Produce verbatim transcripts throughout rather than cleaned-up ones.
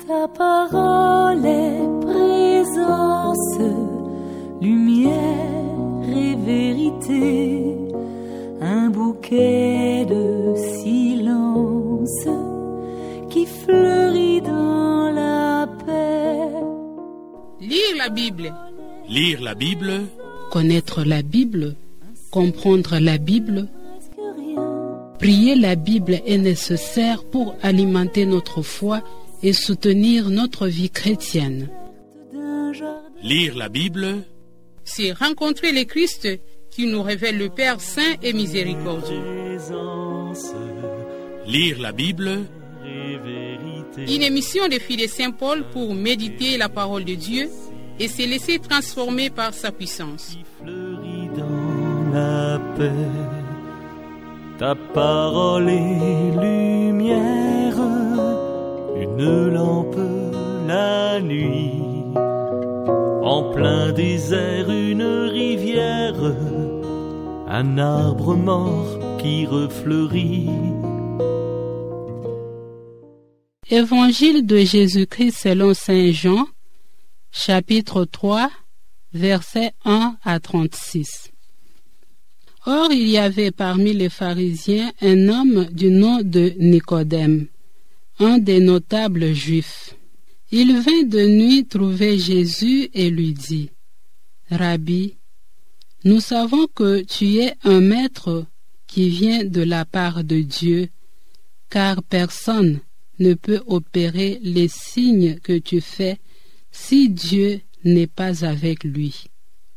Ta parole est présence, lumière et vérité, un bouquet de silence qui fleurit dans la paix. Lire la Bible. Lire la Bible. Connaître la Bible, comprendre la Bible. Prier la Bible est nécessaire pour alimenter notre foi et soutenir notre vie chrétienne. Lire la Bible, c'est rencontrer le Christ qui nous révèle le Père saint et miséricordieux. Lire la Bible, une émission des filles de Saint Paul pour méditer la parole de Dieu et se laisser transformer par sa puissance. Dans la paix, ta parole est lumière, une lampe la nuit, en plein désert une rivière, un arbre mort qui refleurit. Évangile de Jésus-Christ selon saint Jean, chapitre trois, versets un à trente-six. Or, il y avait parmi les pharisiens un homme du nom de Nicodème, un des notables juifs. Il vint de nuit trouver Jésus et lui dit, « Rabbi, nous savons que tu es un maître qui vient de la part de Dieu, car personne ne peut opérer les signes que tu fais si Dieu n'est pas avec lui. »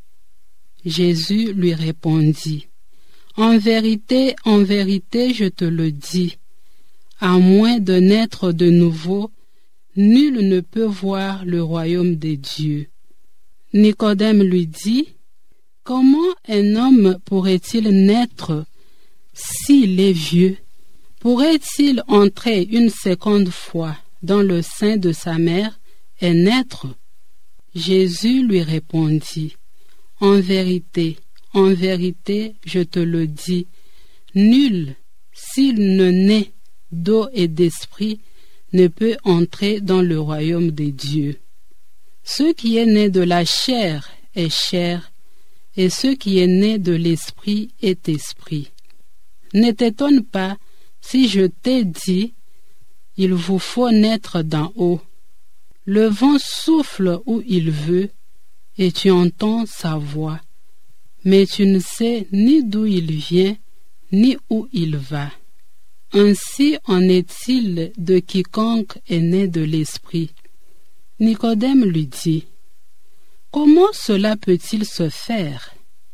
Jésus lui répondit, « En vérité, en vérité, je te le dis, à moins de naître de nouveau, nul ne peut voir le royaume des dieux. » Nicodème lui dit, « Comment un homme pourrait-il naître s'il est vieux? Pourrait-il entrer une seconde fois dans le sein de sa mère et naître? » Jésus lui répondit, « En vérité, en vérité, je te le dis, nul, s'il ne naît d'eau et d'esprit, ne peut entrer dans le royaume des dieux. Ce qui est né de la chair est chair, et ce qui est né de l'esprit est esprit. Ne t'étonne pas si je t'ai dit, il vous faut naître d'en haut. Le vent souffle où il veut, et tu entends sa voix, mais tu ne sais ni d'où il vient, ni où il va. Ainsi en est-il de quiconque est né de l'esprit. » Nicodème lui dit, « Comment cela peut-il se faire? »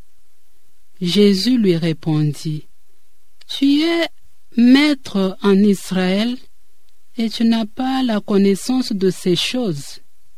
Jésus lui répondit, « Tu es maître en Israël, et tu n'as pas la connaissance de ces choses.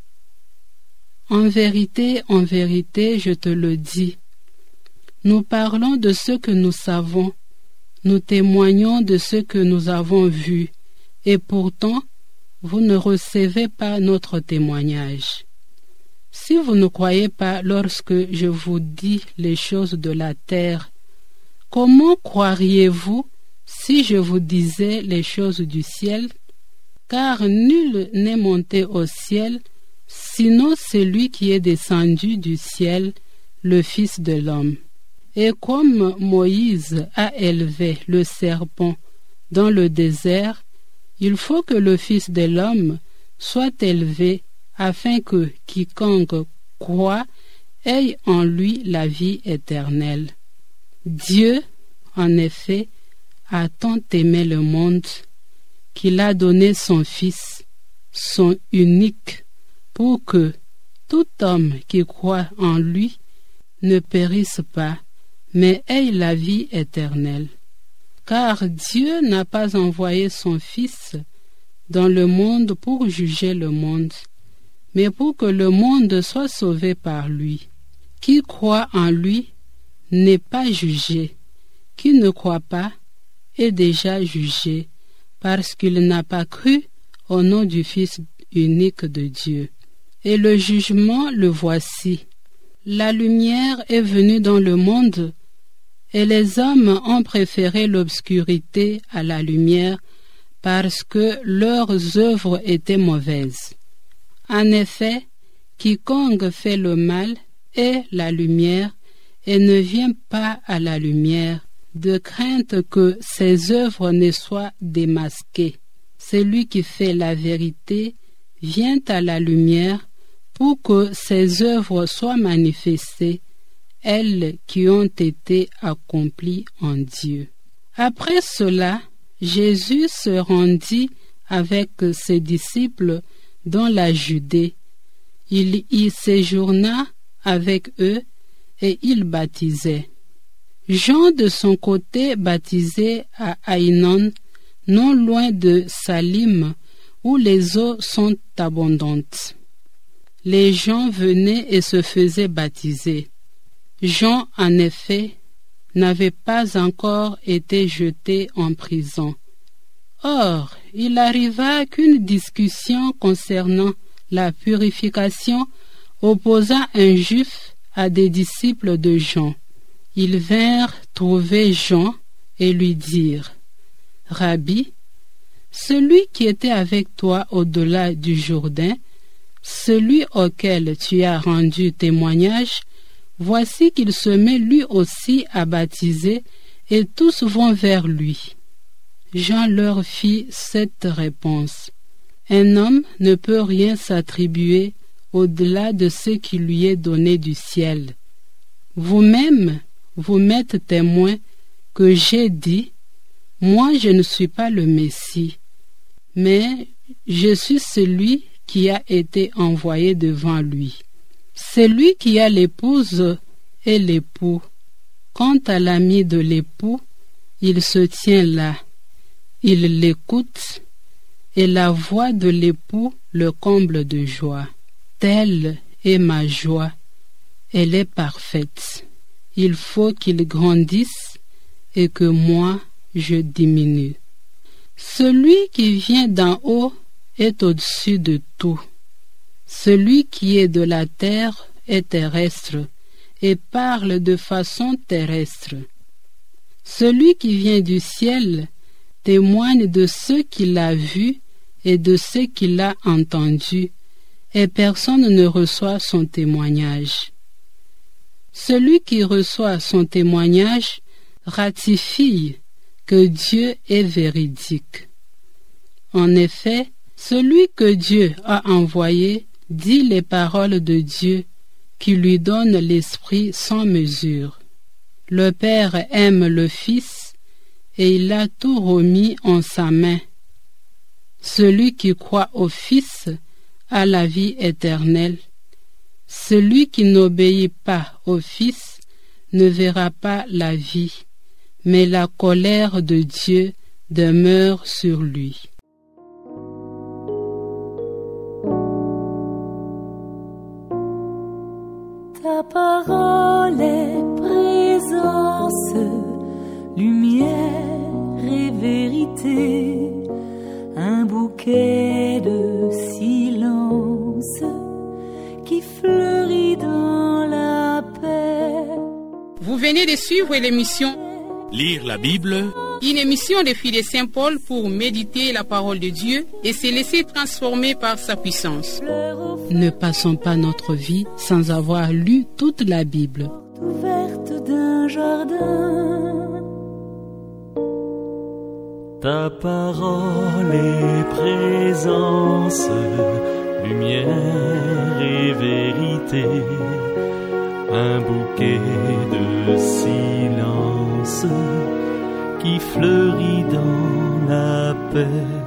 En vérité, en vérité, je te le dis, nous parlons de ce que nous savons, nous témoignons de ce que nous avons vu, et pourtant, vous ne recevez pas notre témoignage. Si vous ne croyez pas lorsque je vous dis les choses de la terre, comment croiriez-vous si je vous disais les choses du ciel? Car nul n'est monté au ciel, sinon celui qui est descendu du ciel, le Fils de l'homme. Et comme Moïse a élevé le serpent dans le désert, il faut que le Fils de l'homme soit élevé, afin que quiconque croit ait en lui la vie éternelle. Dieu, en effet, a tant aimé le monde qu'il a donné son Fils, son unique, pour que tout homme qui croit en lui ne périsse pas, mais ait la vie éternelle. Car Dieu n'a pas envoyé son Fils dans le monde pour juger le monde, mais pour que le monde soit sauvé par lui. Qui croit en lui n'est pas jugé, qui ne croit pas est déjà jugé, parce qu'il n'a pas cru au nom du Fils unique de Dieu. Et le jugement, le voici. La lumière est venue dans le monde, et les hommes ont préféré l'obscurité à la lumière, parce que leurs œuvres étaient mauvaises. En effet, quiconque fait le mal est la lumière et ne vient pas à la lumière, de crainte que ses œuvres ne soient démasquées. Celui qui fait la vérité vient à la lumière pour que ses œuvres soient manifestées, elles qui ont été accomplies en Dieu. Après cela, Jésus se rendit avec ses disciples dans la Judée. Il y séjourna avec eux et il baptisait. Jean de son côté baptisait à Aïnon, non loin de Salim, où les eaux sont abondantes. Les gens venaient et se faisaient baptiser. Jean, en effet, n'avait pas encore été jeté en prison. Or, il arriva qu'une discussion concernant la purification opposa un juif à des disciples de Jean. Ils vinrent trouver Jean et lui dirent: « Rabbi, celui qui était avec toi au-delà du Jourdain, celui auquel tu as rendu témoignage, voici qu'il se met lui aussi à baptiser, et tous vont vers lui. » Jean leur fit cette réponse: « Un homme ne peut rien s'attribuer au-delà de ce qui lui est donné du ciel. Vous-même, vous m'êtes témoin que j'ai dit: moi je ne suis pas le Messie, mais je suis celui qui a été envoyé devant lui. Celui qui a l'épouse est l'époux. Quant à l'ami de l'époux, il se tient là, il l'écoute, et la voix de l'époux le comble de joie. Telle est ma joie, elle est parfaite. Il faut qu'il grandisse et que moi je diminue. Celui qui vient d'en haut est au-dessus de tout. Celui qui est de la terre est terrestre et parle de façon terrestre. Celui qui vient du ciel témoigne de ce qu'il a vu et de ce qu'il a entendu, et personne ne reçoit son témoignage. Celui qui reçoit son témoignage ratifie que Dieu est véridique. En effet, celui que Dieu a envoyé dit les paroles de Dieu, qui lui donne l'Esprit sans mesure. Le Père aime le Fils, et il a tout remis en sa main. Celui qui croit au Fils a la vie éternelle. Celui qui n'obéit pas au Fils ne verra pas la vie, mais la colère de Dieu demeure sur lui. Ta parole est présence, lumière et vérité, un bouquet de silence qui fleurit dans la paix. Vous venez de suivre l'émission Lire la Bible, une émission des filles de Saint-Paul pour méditer la parole de Dieu et se laisser transformer par sa puissance. Ne passons pas notre vie sans avoir lu toute la Bible. Ouverte d'un jardin. Ta parole est présence, lumière et vérité, un bouquet de silence qui fleurit dans la paix.